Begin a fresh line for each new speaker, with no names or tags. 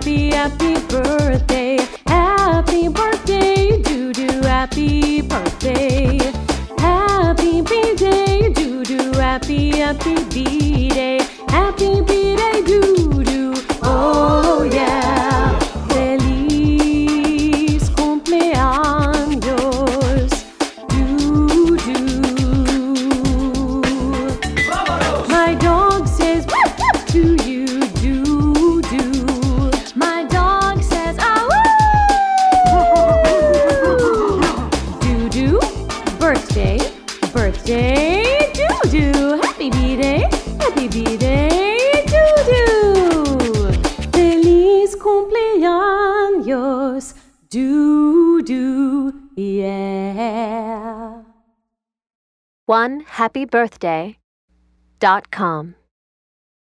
happy, happy birthday. Happy birthday, Doo-doo, happy birthday. Happy B-Day, Doo-doo, happy, happy B-Day. Happy B-Day, Doo-doo, oh yeah. Feliz cumpleaños, Doo-doo. My dog says woof woof to you, Doo-doo. My dog says ah woo. Doo-doo, birthday, birthday, Doo-doo. Happy B-Day, happy B-Day, Doo-doo. Feliz cumpleaños, Doo-doo, yeah.
OneHappyBirthday.com